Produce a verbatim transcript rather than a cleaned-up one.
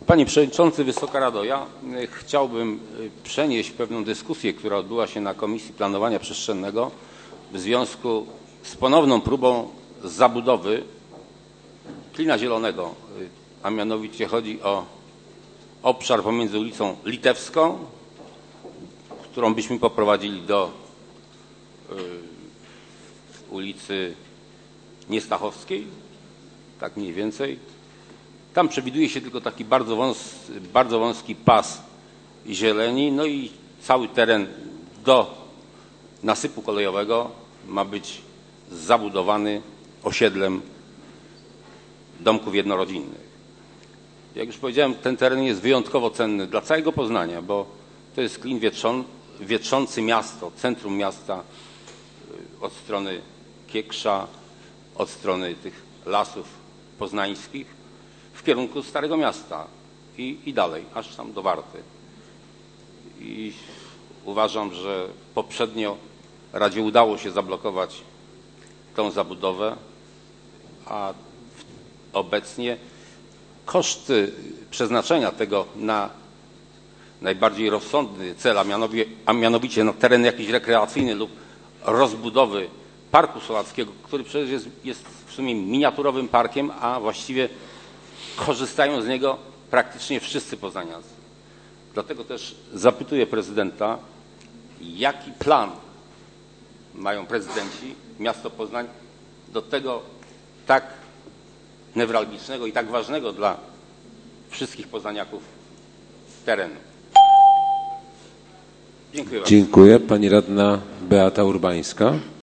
Panie Przewodniczący, Wysoka Rado, ja chciałbym przenieść pewną dyskusję, która odbyła się na Komisji Planowania Przestrzennego w związku z ponowną próbą zabudowy Klina Zielonego, a mianowicie chodzi o obszar pomiędzy ulicą Litewską, którą byśmy poprowadzili do y, ulicy Niestachowskiej, tak mniej więcej. Tam przewiduje się tylko taki bardzo wąski, bardzo wąski pas zieleni, no i cały teren do nasypu kolejowego ma być zabudowany osiedlem domków jednorodzinnych. Jak już powiedziałem, ten teren jest wyjątkowo cenny dla całego Poznania, bo to jest klin wietrzący miasto, centrum miasta od strony Kieksza, od strony tych lasów poznańskich w kierunku Starego Miasta i, i dalej, aż tam do Warty. I uważam, że poprzednio Radzie udało się zablokować tą zabudowę, a obecnie koszty przeznaczenia tego na najbardziej rozsądny cel, a mianowicie, a mianowicie na teren jakiś rekreacyjny lub rozbudowy Parku Sołackiego, który przecież jest, jest w sumie miniaturowym parkiem, a właściwie korzystają z niego praktycznie wszyscy poznaniacy. Dlatego też zapytuję prezydenta, jaki plan mają prezydenci, miasto Poznań, do tego tak newralgicznego i tak ważnego dla wszystkich poznaniaków terenu. Dziękuję bardzo. Dziękuję. Pani radna Beata Urbańska.